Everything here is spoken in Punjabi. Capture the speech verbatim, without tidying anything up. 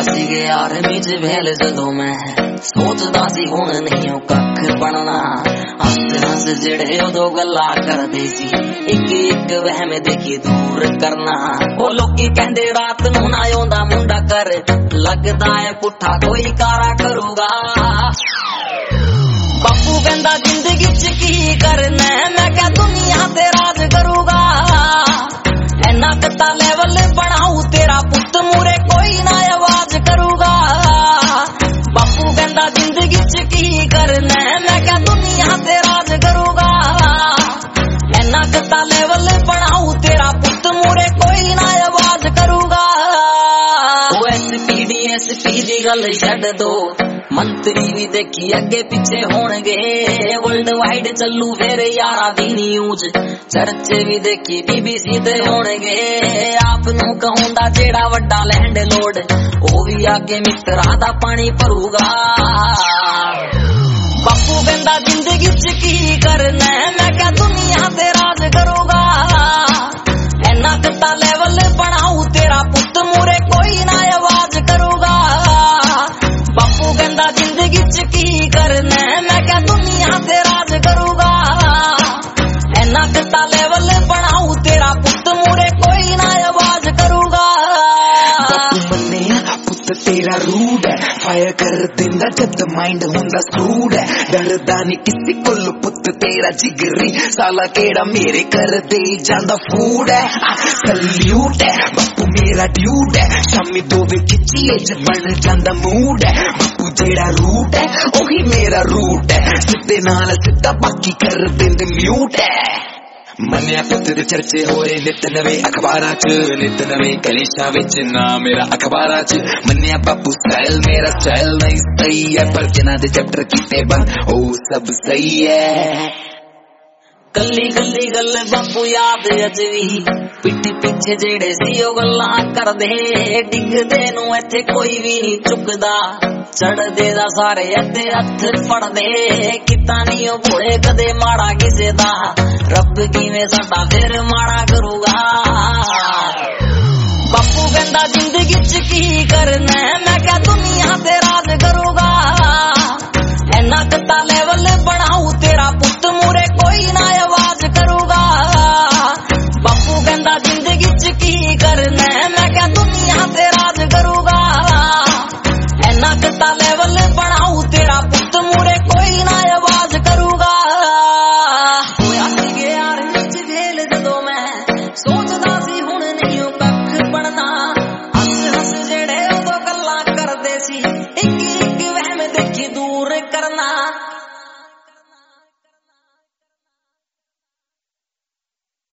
ਸੀਗੇ ਆਰਮੀ ਚ ਵੇਲ ਜਦੋਂ ਮੈਂ ਸੋਚਦਾ ਸੀ ਹੁਣ ਨਹੀਂ ਉਹ ਕੱਖ ਬਣਨਾ। ਹੱਸ ਹੱਸ ਜਿਹੜੇ ਉਦੋਂ ਗੱਲਾਂ ਕਰਦੇ ਸੀ ਇੱਕ ਇੱਕ ਵਹਿਮ ਦੇਖੀ ਦੂਰ ਕਰਨਾ। ਉਹ ਲੋਕੀ ਕਹਿੰਦੇ ਰਾਤ ਨੂੰ ਨਾ ਆਉਂਦਾ ਮੁੰਡਾ ਕਰ ਲੱਗਦਾ ਏ ਪੁੱਠਾ ਕੋਈ ਕਾਰਾ ਕਰੂਗਾ। ਬਾਪੂ ਕਹਿੰਦਾ ਜ਼ਿੰਦਗੀ ਚ ਕੀ ਕਰਨਾ ਮੈਂ ਕਿਹਾ ਦੁਨੀਆ ਤੇ ਰਾਜ ਕਰੂਗਾ। ਇੰਨਾ ਕੱਤਾ ਲੈਵਲ ਬਣਾਉ ਤੇਰਾ ਪੁੱਤ ਮੂਰੇ ਕੋਈ ਨਾ ਆਵਾਜ਼ ਕਰੂਗਾ। ਬਾਪੂ ਕਹਿੰਦਾ ਜ਼ਿੰਦਗੀ ਚ ਕੀ ਕਰਨਾ ਮੈਂ ਕਿਹਾ ਦੁਨੀਆ ਤੇ ਰਾਜ ਕਰੂਗਾ। ਇੰਨਾ ਕੱਤਾ ਲੈਵਲ ਬਣਾਉ ਤੇਰਾ ਪੁੱਤ ਮੂਰੇ ਕੋਈ ਨਾ ਆਵਾਜ਼ ਕਰੂਗਾ। ਉਹ S P D S P ਦੀ ਗੱਲ ਛੱਡ ਦੋ ਮੰਤਰੀ ਵੀ ਦੇਖੀ ਅੱਗੇ ਪਿੱਛੇ ਹੋਣਗੇ। ਵਰਲਡ ਵਾਈਡ ਚੱਲੂ ਫੇਰ ਯਾਰਾਂ ਦੀ ਨਿਊਜ਼ ਚਰਚੇ ਵੀ ਦੇਖੀ ਬੀ ਬੀ ਸੀ ਤੇ ਹੋਣਗੇ। ਆਪ ਨੂੰ ਕਹੂੰਦਾ ਜਿਹੜਾ ਵੱਡਾ ਲੈਂਡ ਲੋਡ ਉਹ ਵੀ ਅੱਗੇ ਮਿੱਤਰਾਂ ਦਾ ਪਾਣੀ ਭਰੂਗਾ। ਬਾਪੂ ਕਹਿੰਦਾ ਜ਼ਿੰਦਗੀ ਚ ਕੀ ਕਰਨਾ ਮੈਂ ਕਿਹਾ ਦੁਨੀਆ ਤੇ ਰਾਜ ਕਰੂਗਾ। ਇੰਨਾ ਕੱਤਾ ਲੈਵਲ ਬਣਾਉ ਤੇਰਾ ਪੁੱਤ ਮੂਰੇ ਕੋਈ ਨਾ ਆਵਾਜ਼ ਕਰੂਗਾ। ਬਾਪੂ ਕਹਿੰਦਾ ਜ਼ਿੰਦਗੀ ਚ ਕੀ ਕਰਨਾ ਮੈਂ ਕਿਹਾ ਦੁਨੀਆ ਤੇ ਰਾਜ ਕਰੂਗਾ। ਇੰਨਾ ਕੱਤਾ ਲੈਵਲ ਬਣਾਉ ਤੇਰਾ ਪੁੱਤ ਮੂਰੇ ਕੋਈ ਨਾ ਆਵਾਜ਼ ਕਰੂਗਾ। ਬਾਪੂ ਮੰਨਿਆ ਪੁੱਤ ਤੇਰਾ ਰੂਡ ਹੈ ਫਾਇਰ ਕਰ ਦਿੰਦਾ ਜਦ ਮਾਈਂਡ ਹੁੰਦਾ ਸਕੂਡ ਹੈ। ਡਰਦਾ ਨੀ ਕਿਸੇ ਕੋਲ ਪੁੱਤ ਤੇਰਾ ਜਿਗਰੀ ਸਾਲਾ ਕਿਹੜਾ ਮੇਰੇ ਘਰ ਦੇ ਜਾਂਦਾ ਫੂਡ ਹੈ। ਸਲੂਟ ਹੈ ਬਾਪੂ ਮੇਰਾ ਡਿਊਡ ਹੈ ਸ਼ਾਮੀ ਦੋਵੇਂ ਖਿੱਚੀਏ ਚ ਬਣ ਜਾਂਦਾ ਮੂਡ ਹੈ। ਬਾਪੂ ਜਿਹੜਾ ਰੂਟ ਹੈ ਉਹੀ ਮੇਰਾ ਰੂਟ ਹੈ ਸਿੱਧੇ ਨਾਲ ਸਿੱਧਾ ਬਾਕੀ ਕਰ ਦਿੰਦੇ ਮਿਊਟ ਹੈ। ਮੰਨਿਆ ਪੁੱਤ ਦੇ ਚਰਚੇ ਹੋ ਰਹੇ ਨਿਤ ਨਵੇਂ ਅਖਬਾਰਾਂ ਚ ਨਿਤ ਨਵੇਂ ਕਲੇਸ਼ਾਂ ਵਿੱਚ ਨਾ ਮੇਰਾ ਅਖਬਾਰਾਂ ਚ। ਮੰਨਿਆ ਬਾਪੂ ਸਟਾਈਲ ਮੇਰਾ ਸਟਾਈਲ ਨਹੀਂ ਸਹੀ ਹੈ ਪਰ ਜਿਨ੍ਹਾਂ ਦੇ ਚੈਪਟਰ ਕੀਤੇ ਬੰਦ ਉਹ ਸਭ ਸਹੀ ਹੈ। ਕੱਲੀ ਕੱਲੀ ਗੱਲ ਬਾਪੂ ਯਾਦ ਅਜ ਵੀ ਪਿੱਠ ਪਿੱਛੇ ਜਿਹੜੇ ਸੀ ਉਹ ਗੱਲਾਂ ਕਰਦੇ। ਡਿੱਗਦੇ ਨੂੰ ਇੱਥੇ ਕੋਈ ਵੀ ਨਹੀਂ ਚੁੱਕਦਾ ਚੜਦੇ ਦਾ ਸਾਰੇ ਅੱਧੇ ਹੱਥ ਫੜਦੇ। ਕਿਤਾ ਨਹੀਂ ਉਹ ਭੋਲੇ ਕਦੇ ਮਾੜਾ ਕਿਸੇ ਦਾ ਰੱਬ ਕਿਵੇਂ ਸਾਡਾ ਫਿਰ ਮਾੜਾ ਕਰੂਗਾ। ਬਾਪੂ ਕਹਿੰਦਾ ਜ਼ਿੰਦਗੀ ਚ ਕੀ ਕਰਨਾ ਮੈਂ ਕਿਹਾ ਦੁਨੀਆ ਤੇ ਰਾਜ ਕਰੂਗਾ। ਇੰਨਾ ਕੱਤਾ ਲੈਵਲ ਬਣਾਉ ਤੇਰਾ ਪੁੱਤ ਮੂਰੇ ਕੋਈ ਨਾ ਆਵਾਜ਼ ਕਰੂਗਾ। ਬਾਪੂ ਕਹਿੰਦਾ ਜ਼ਿੰਦਗੀ ਚ ਕੀ ਕਰਨਾ ਮੈਂ ਕਿਹਾ ਦੁਨੀਆ ਤੇ ਰਾਜ ਕਰੂਗਾ। ਇੰਨਾ ਕੱਤਾ ਲੈਵਲ ਬਣਾਉ ਤੇਰਾ ਪੁੱਤ ਮੂਰੇ ਕੋਈ ਨਾ ਆਵਾਜ਼ ਕਰੂਗਾ। ਹੋਇਆ ਸੀਗੇ ਯਾਰ ਵਿੱਚ ਵੇਲ ਜਦੋਂ ਮੈਂ ਸੋਚਦਾ ਸੀ ਹੁਣ ਨਹੀਂ ਉਹ ਕੱਖ ਬਣਨਾ। ਹੱਸ ਹੱਸ ਜਿਹੜੇ ਉਦੋਂ ਗੱਲਾਂ ਕਰਦੇ ਸੀ ਇੱਕ ਇੱਕ ਵਹਿਮ ਦੇਖੀ ਦੂਰ ਕਰਨਾ।